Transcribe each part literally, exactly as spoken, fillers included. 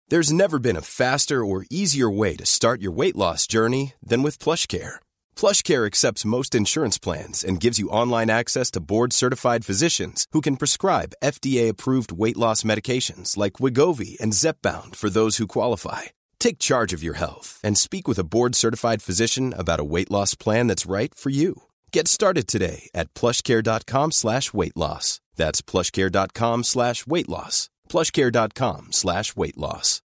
There's never been a faster or easier way to start your weight loss journey than with PlushCare. PlushCare accepts most insurance plans and gives you online access to board-certified physicians who can prescribe F D A-approved weight loss medications like Wegovy and Zepbound for those who qualify. Take charge of your health and speak with a board-certified physician about a weight loss plan that's right for you. Get started today at plushcare.com slash weight loss. That's plushcare.com slash weight loss. plushcare.com slash weight loss.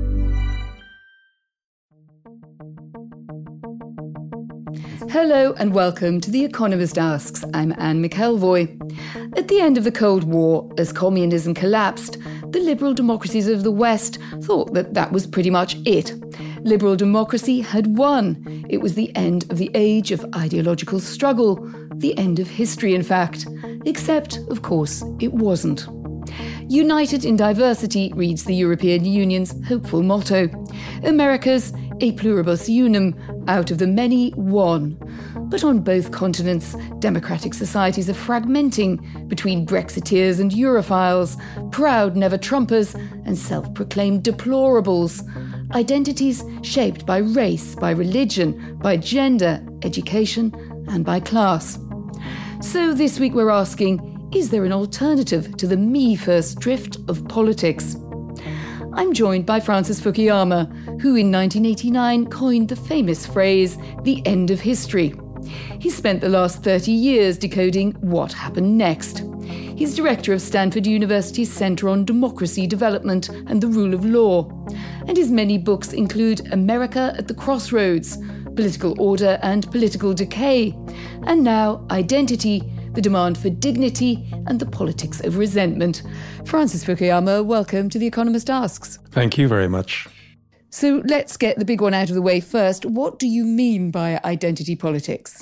Hello and welcome to The Economist Asks. I'm Anne McElvoy. At the end of the Cold War, as communism collapsed, the liberal democracies of the West thought that that was pretty much it. Liberal democracy had won. It was the end of the age of ideological struggle, the end of history, in fact. Except, of course, it wasn't. United in diversity reads the European Union's hopeful motto. America's a pluribus unum, out of the many, one. But on both continents, democratic societies are fragmenting between Brexiteers and Europhiles, proud never-Trumpers and self-proclaimed deplorables. Identities shaped by race, by religion, by gender, education and by class. So this week we're asking, is there an alternative to the me-first drift of politics? I'm joined by Francis Fukuyama, who in nineteen eighty-nine coined the famous phrase, the end of history. He spent the last thirty years decoding what happened next. He's director of Stanford University's Center on Democracy Development and the Rule of Law. And his many books include America at the Crossroads, Political Order and Political Decay, and now Identity, the demand for dignity and the politics of resentment. Francis Fukuyama, welcome to The Economist Asks. Thank you very much. So let's get the big one out of the way first. What do you mean by identity politics?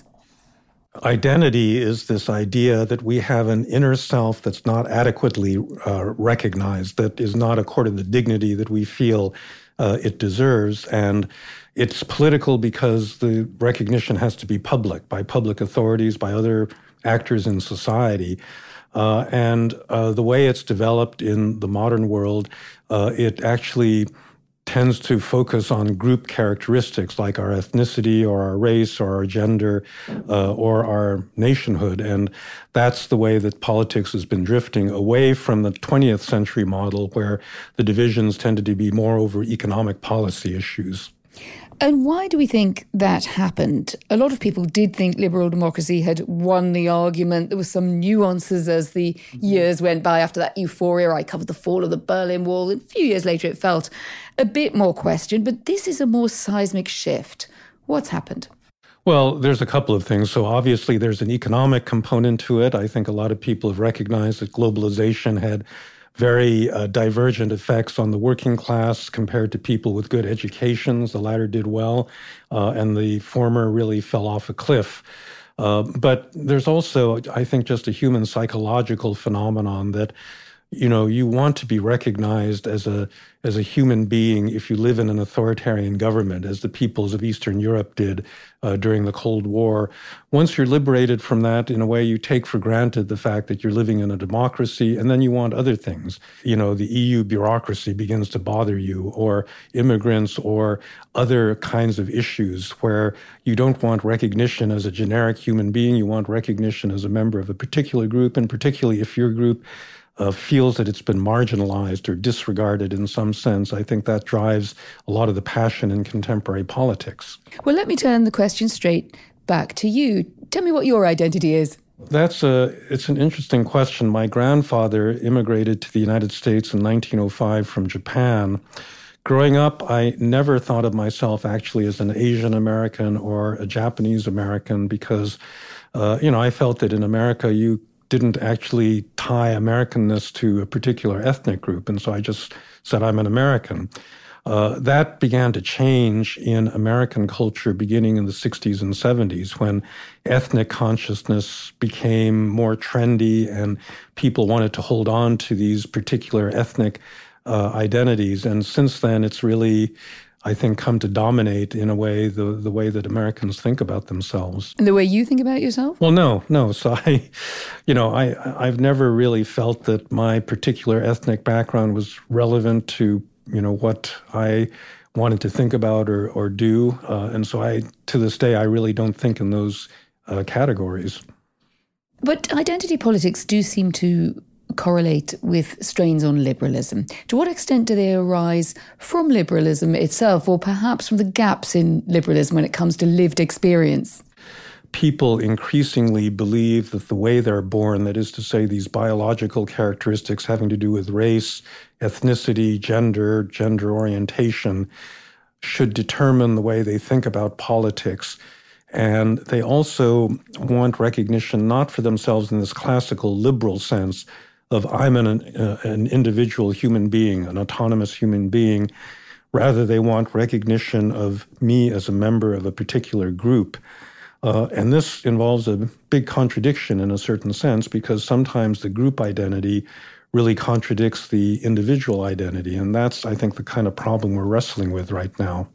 Identity is this idea that we have an inner self that's not adequately uh, recognized, that is not accorded the dignity that we feel uh, it deserves. And it's political because the recognition has to be public, by public authorities, by other actors in society. Uh, and uh, the way it's developed in the modern world, uh, it actually tends to focus on group characteristics like our ethnicity or our race or our gender uh, or our nationhood. And that's the way that politics has been drifting away from the twentieth century model where the divisions tended to be more over economic policy issues. And why do we think that happened? A lot of people did think liberal democracy had won the argument. There were some nuances as the years went by after that euphoria. I covered the fall of the Berlin Wall. And a few years later, it felt a bit more questioned. But this is a more seismic shift. What's happened? Well, there's a couple of things. So obviously, there's an economic component to it. I think a lot of people have recognized that globalization had very uh, divergent effects on the working class compared to people with good educations. The latter did well, uh, and the former really fell off a cliff. Uh, but there's also, I think, just a human psychological phenomenon that, you know, you want to be recognized as a as a human being if you live in an authoritarian government, as the peoples of Eastern Europe did uh, during the Cold War. Once you're liberated from that, in a way, you take for granted the fact that you're living in a democracy, and then you want other things. You know, the E U bureaucracy begins to bother you, or immigrants, or other kinds of issues where you don't want recognition as a generic human being. You want recognition as a member of a particular group, and particularly if your group Uh, feels that it's been marginalized or disregarded in some sense. I think that drives a lot of the passion in contemporary politics. Well, let me turn the question straight back to you. Tell me what your identity is. That's a, it's an interesting question. My grandfather immigrated to the United States in nineteen oh five from Japan. Growing up, I never thought of myself actually as an Asian American or a Japanese American because, uh, you know, I felt that in America you didn't actually tie Americanness to a particular ethnic group. And so I just said, I'm an American. Uh, that began to change in American culture beginning in the sixties and seventies when ethnic consciousness became more trendy and people wanted to hold on to these particular ethnic uh, identities. And since then, it's really, I think, come to dominate in a way the, the way that Americans think about themselves. And the way you think about yourself? Well, no, no. So I, you know, I, I've never really felt that my particular ethnic background was relevant to you know, what I wanted to think about or, or do. Uh, and so I, to this day, I really don't think in those uh, categories. But identity politics do seem to correlate with strains on liberalism. To what extent do they arise from liberalism itself, or perhaps from the gaps in liberalism when it comes to lived experience? People increasingly believe that the way they're born, that is to say, these biological characteristics having to do with race, ethnicity, gender, gender orientation, should determine the way they think about politics. And they also want recognition not for themselves in this classical liberal sense of I'm an, uh, an individual human being, an autonomous human being. Rather, they want recognition of me as a member of a particular group. Uh, and this involves a big contradiction in a certain sense, because sometimes the group identity really contradicts the individual identity. And that's, I think, the kind of problem we're wrestling with right now.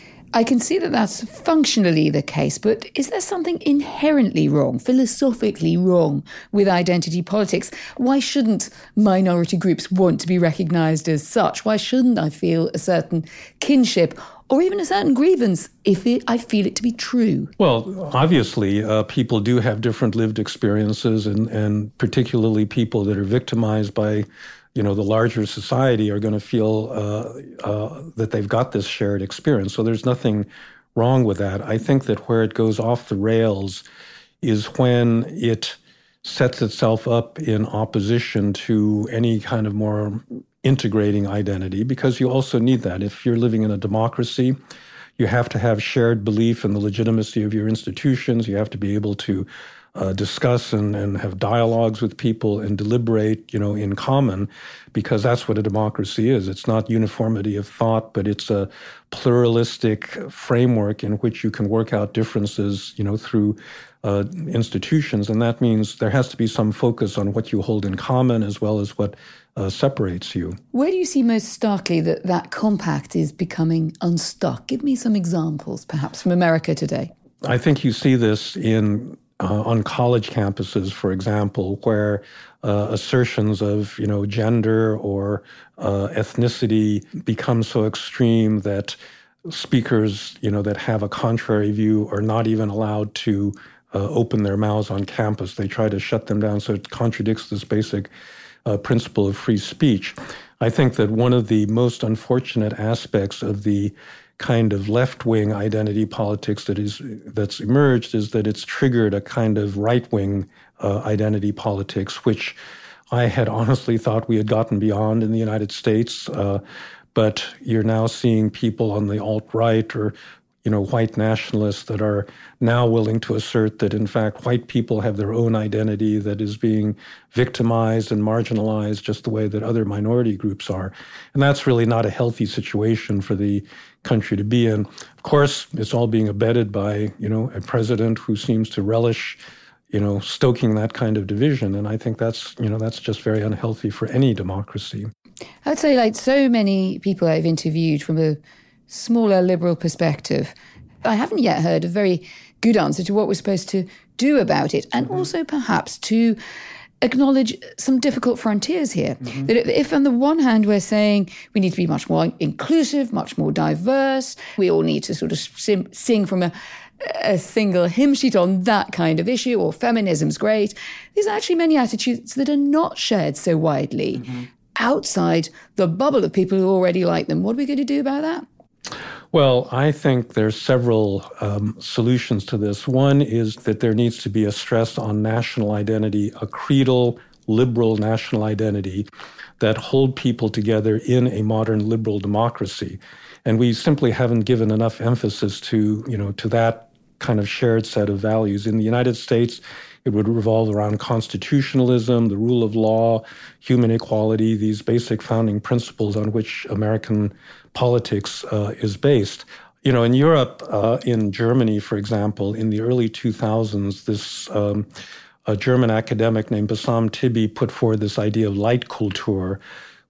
I can see that that's functionally the case, but is there something inherently wrong, philosophically wrong with identity politics? Why shouldn't minority groups want to be recognised as such? Why shouldn't I feel a certain kinship or even a certain grievance if it, I feel it to be true? Well, obviously, uh, people do have different lived experiences, and, and particularly people that are victimized by you know, the larger society are going to feel uh, uh, that they've got this shared experience. So there's nothing wrong with that. I think that where it goes off the rails is when it sets itself up in opposition to any kind of more integrating identity, because you also need that. If you're living in a democracy, you have to have shared belief in the legitimacy of your institutions. You have to be able to Uh, discuss and, and have dialogues with people and deliberate, you know, in common, because that's what a democracy is. It's not uniformity of thought, but it's a pluralistic framework in which you can work out differences, you know, through uh, institutions. And that means there has to be some focus on what you hold in common as well as what uh, separates you. Where do you see most starkly that that compact is becoming unstuck? Give me some examples, perhaps, from America today. I think you see this in Uh, on college campuses, for example, where uh, assertions of, you know, gender or uh, ethnicity become so extreme that speakers, you know, that have a contrary view are not even allowed to uh, open their mouths on campus. They try to shut them down, so it contradicts this basic uh, principle of free speech. I think that one of the most unfortunate aspects of the kind of left-wing identity politics that is that's emerged is that it's triggered a kind of right-wing uh, identity politics, which I had honestly thought we had gotten beyond in the United States. Uh, but you're now seeing people on the alt-right or, you know, white nationalists that are now willing to assert that, in fact, white people have their own identity that is being victimized and marginalized just the way that other minority groups are. And that's really not a healthy situation for the country to be in. Of course, it's all being abetted by, you know, a president who seems to relish, you know, stoking that kind of division. And I think that's, you know, that's just very unhealthy for any democracy. I'd say, like so many people I've interviewed from a smaller liberal perspective, I haven't yet heard a very good answer to what we're supposed to do about it, and mm-hmm. also perhaps to acknowledge some difficult frontiers here. Mm-hmm. That if on the one hand we're saying we need to be much more inclusive, much more diverse, we all need to sort of sim- sing from a, a single hymn sheet on that kind of issue, or feminism's great, there's actually many attitudes that are not shared so widely mm-hmm. outside the bubble of people who already like them. What are we going to do about that? Well, I think there's several um, solutions to this. One is that there needs to be a stress on national identity, a creedal, liberal national identity that hold people together in a modern liberal democracy. And we simply haven't given enough emphasis to, you know, to that kind of shared set of values. In the United States, it would revolve around constitutionalism, the rule of law, human equality, these basic founding principles on which American politics uh, is based. You know, in Europe, uh, in Germany, for example, in the early two thousands, this um, a German academic named Bassam Tibi put forward this idea of Leitkultur,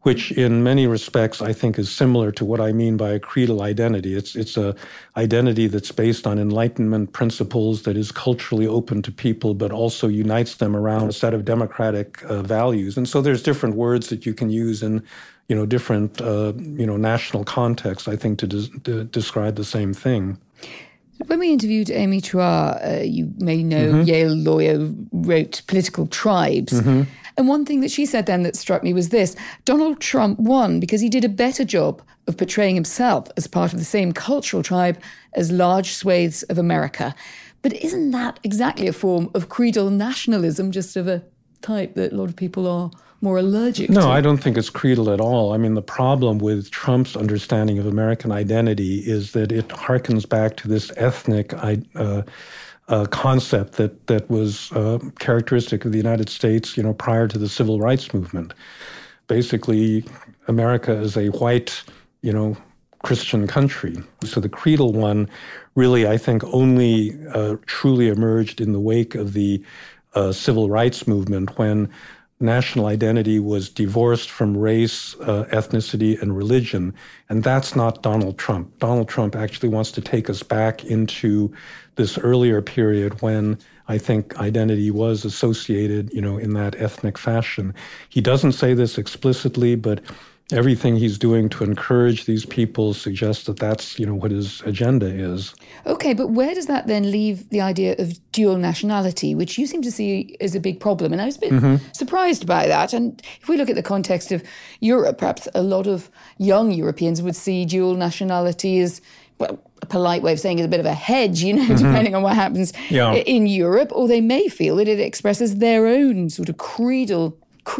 which in many respects I think is similar to what I mean by a creedal identity. It's it's a identity that's based on Enlightenment principles, that is culturally open to people, but also unites them around a set of democratic uh, values. And so there's different words that you can use in, you know, different uh, you know national contexts, I think, to, des- to describe the same thing. When we interviewed Amy Chua, uh, you may know, mm-hmm. Yale lawyer, wrote Political Tribes. Mm-hmm. And one thing that she said then that struck me was this: Donald Trump won because he did a better job of portraying himself as part of the same cultural tribe as large swathes of America. But isn't that exactly a form of creedal nationalism, just of a type that a lot of people are more allergic no, to? No, I don't think it's creedal at all. I mean, the problem with Trump's understanding of American identity is that it harkens back to this ethnic uh, uh, concept that that was uh, characteristic of the United States, you know, prior to the Civil Rights Movement. Basically, America is a white, you know, Christian country. So the creedal one really, I think, only uh, truly emerged in the wake of the uh, Civil Rights Movement, when national identity was divorced from race, uh, ethnicity, and religion. And that's not Donald Trump. Donald Trump actually wants to take us back into this earlier period when I think identity was associated, you know, in that ethnic fashion. He doesn't say this explicitly, but everything he's doing to encourage these people suggests that that's, you know, what his agenda is. Okay, but where does that then leave the idea of dual nationality, which you seem to see as a big problem? And I was a bit mm-hmm. surprised by that. And if we look at the context of Europe, perhaps a lot of young Europeans would see dual nationality as, well, a polite way of saying it, a bit of a hedge, you know, mm-hmm. depending on what happens yeah. in Europe. Or they may feel that it expresses their own sort of creedal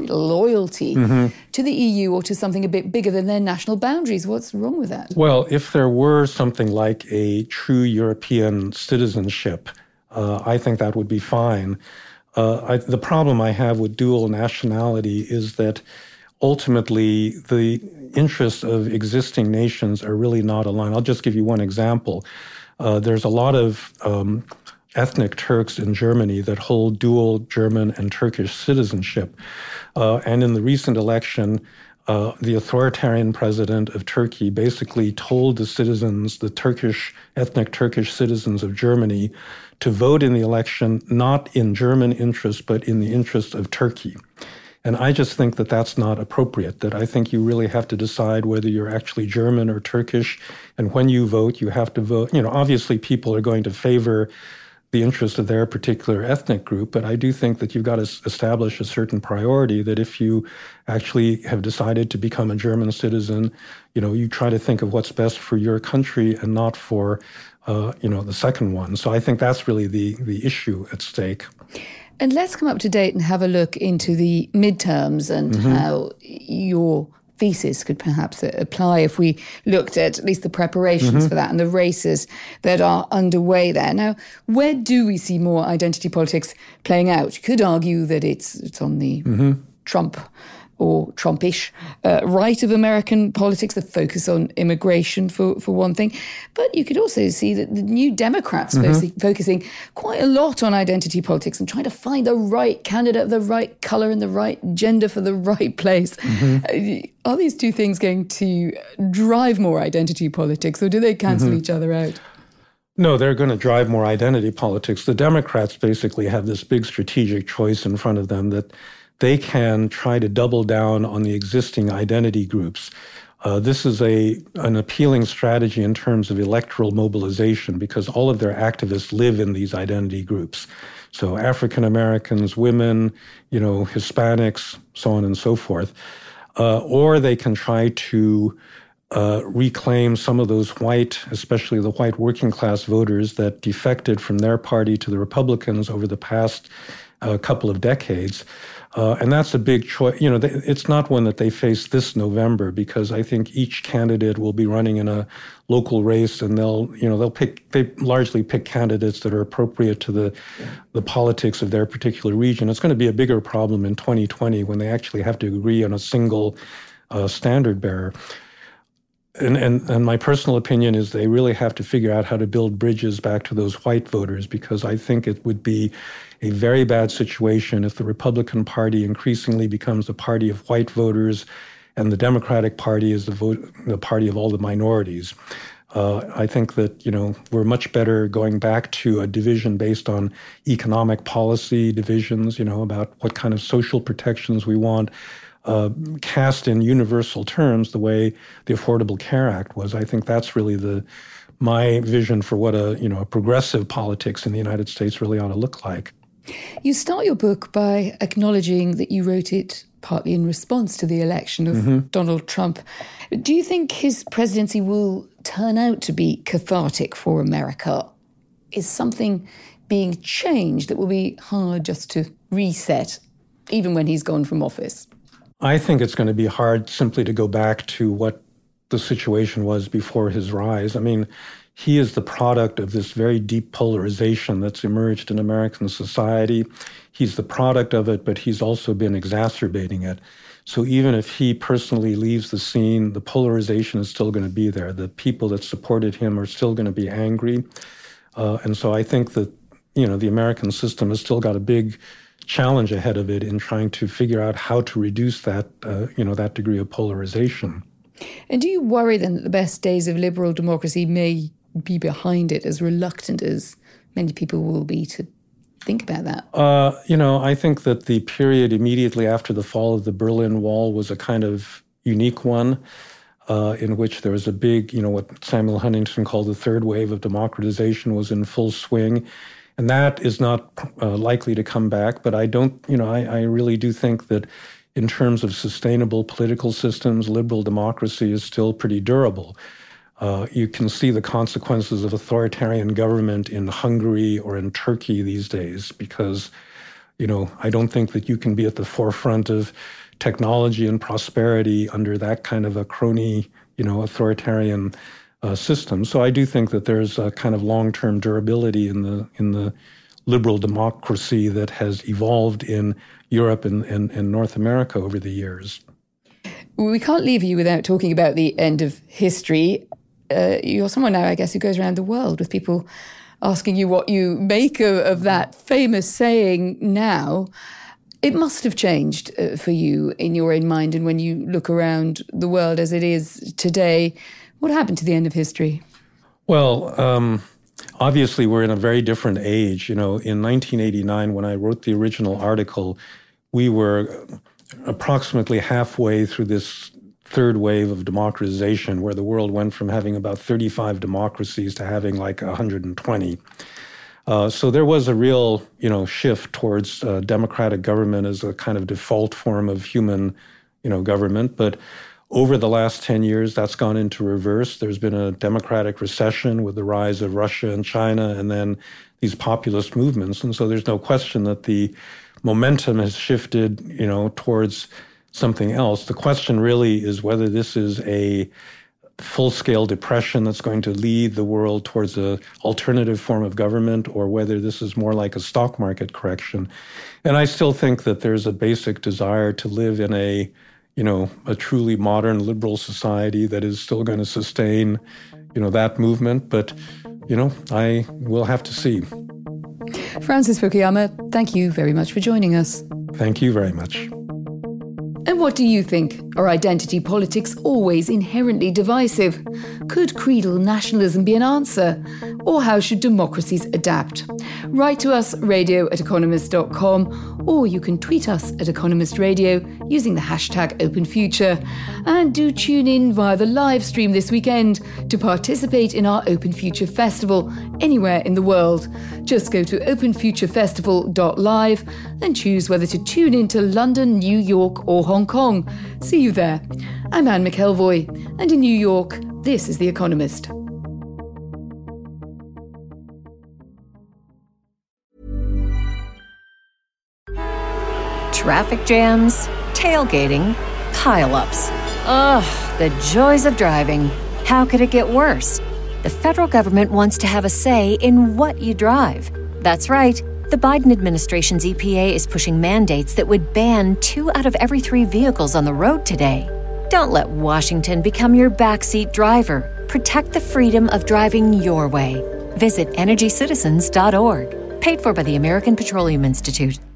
loyalty mm-hmm. to the E U or to something a bit bigger than their national boundaries. What's wrong with that? Well, if there were something like a true European citizenship, uh, I think that would be fine. Uh, I, the problem I have with dual nationality is that ultimately the interests of existing nations are really not aligned. I'll just give you one example. Uh, there's a lot of um, ethnic Turks in Germany that hold dual German and Turkish citizenship. Uh, and in the recent election, uh, the authoritarian president of Turkey basically told the citizens, the Turkish, ethnic Turkish citizens of Germany, to vote in the election not in German interest, but in the interest of Turkey. And I just think that that's not appropriate, that I think you really have to decide whether you're actually German or Turkish. And when you vote, you have to vote. You know, obviously people are going to favor the interest of their particular ethnic group, but I do think that you've got to establish a certain priority, that if you actually have decided to become a German citizen, you know, you try to think of what's best for your country and not for, uh, you know, the second one. So I think that's really the, the issue at stake. And let's come up to date and have a look into the midterms and mm-hmm. how your thesis could perhaps apply if we looked at at least the preparations mm-hmm. for that and the races that are underway there. Now, where do we see more identity politics playing out? You could argue that it's it's on the mm-hmm. Trump or Trumpish uh, right of American politics, the focus on immigration for, for one thing. But you could also see that the New Democrats mm-hmm. focusing, focusing quite a lot on identity politics and trying to find the right candidate of the right colour and the right gender for the right place. Mm-hmm. Are these two things going to drive more identity politics, or do they cancel mm-hmm. each other out? No, they're going to drive more identity politics. The Democrats basically have this big strategic choice in front of them that they can try to double down on the existing identity groups. Uh, this is a an appealing strategy in terms of electoral mobilization because all of their activists live in these identity groups. So African Americans, women, you know, Hispanics, so on and so forth. Uh, or they can try to uh, reclaim some of those white, especially the white working class voters that defected from their party to the Republicans over the past uh, couple of decades. Uh, and that's a big choice. You know, they, it's not one that they face this November because I think each candidate will be running in a local race, and they'll, you know, they'll pick. They largely pick candidates that are appropriate to the the politics of their particular region. It's going to be a bigger problem in twenty twenty when they actually have to agree on a single uh, standard bearer. And, and and my personal opinion is they really have to figure out how to build bridges back to those white voters, because I think it would be a very bad situation if the Republican Party increasingly becomes a party of white voters and the Democratic Party is the vote, the party of all the minorities. Uh, I think that, you know, we're much better going back to a division based on economic policy divisions, you know, about what kind of social protections we want, uh, cast in universal terms the way the Affordable Care Act was. I think that's really the my vision for what a, you know, a progressive politics in the United States really ought to look like. You start your book by acknowledging that you wrote it partly in response to the election of mm-hmm. Donald Trump. Do you think his presidency will turn out to be cathartic for America? Is something being changed that will be hard just to reset, even when he's gone from office? I think it's going to be hard simply to go back to what the situation was before his rise. I mean, he is the product of this very deep polarization that's emerged in American society. He's the product of it, but he's also been exacerbating it. So even if he personally leaves the scene, the polarization is still going to be there. The people that supported him are still going to be angry. Uh, and so I think that, you know, the American system has still got a big challenge ahead of it in trying to figure out how to reduce that, uh, you know, that degree of polarization. And do you worry then that the best days of liberal democracy may be behind it, as reluctant as many people will be to think about that? Uh, you know, I think that the period immediately after the fall of the Berlin Wall was a kind of unique one uh, in which there was a big, you know, what Samuel Huntington called the third wave of democratization was in full swing. And that is not uh, likely to come back. But I don't, you know, I, I really do think that in terms of sustainable political systems, liberal democracy is still pretty durable. Uh, you can see the consequences of authoritarian government in Hungary or in Turkey these days because, you know, I don't think that you can be at the forefront of technology and prosperity under that kind of a crony, you know, authoritarian uh, system. So I do think that there's a kind of long-term durability in the in the liberal democracy that has evolved in Europe and, and, and North America over the years. We can't leave you without talking about the end of history. Uh, you're someone now, I guess, who goes around the world with people asking you what you make of, of that famous saying now. It must have changed uh, for you in your own mind and when you look around the world as it is today. What happened to the end of history? Well, um, obviously we're in a very different age. You know, in nineteen eighty-nine, when I wrote the original article, we were approximately halfway through this third wave of democratization where the world went from having about thirty-five democracies to having like one hundred twenty. Uh, so there was a real, you know, shift towards uh, democratic government as a kind of default form of human, you know, government. But over the last ten years, that's gone into reverse. There's been a democratic recession with the rise of Russia and China and then these populist movements. And so there's no question that the momentum has shifted, you know, towards something else. The question really is whether this is a full-scale depression that's going to lead the world towards an alternative form of government or whether this is more like a stock market correction. And I still think that there's a basic desire to live in a, you know, a truly modern liberal society that is still going to sustain, you know, that movement. But, you know, I will have to see. Francis Fukuyama, thank you very much for joining us. Thank you very much. And what do you think? Are identity politics always inherently divisive? Could creedal nationalism be an answer? Or how should democracies adapt? Write to us, radio at economist dot com, or you can tweet us at Economist Radio using the hashtag OpenFuture. And do tune in via the live stream this weekend to participate in our Open Future Festival anywhere in the world. Just go to open future festival dot live and choose whether to tune in to London, New York or Hong Kong. See you there. I'm Anne McElvoy, and in New York, this is The Economist. Traffic jams, tailgating, pile-ups. Ugh, the joys of driving. How could it get worse? The federal government wants to have a say in what you drive. That's right. The Biden administration's E P A is pushing mandates that would ban two out of every three vehicles on the road today. Don't let Washington become your backseat driver. Protect the freedom of driving your way. Visit energy citizens dot org. Paid for by the American Petroleum Institute.